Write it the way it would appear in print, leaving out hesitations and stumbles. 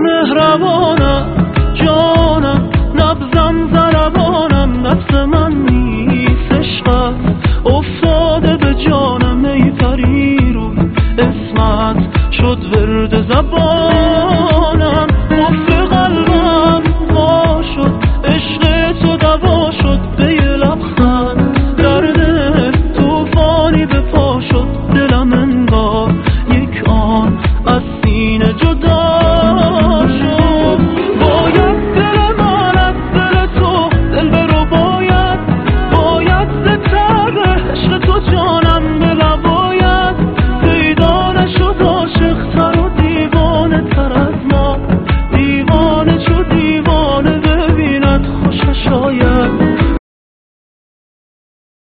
مهربانم جانم نبزم ضربانم دست من نیست عشقت افتاده به جانم ای پری روی اسمت شد ورد زبان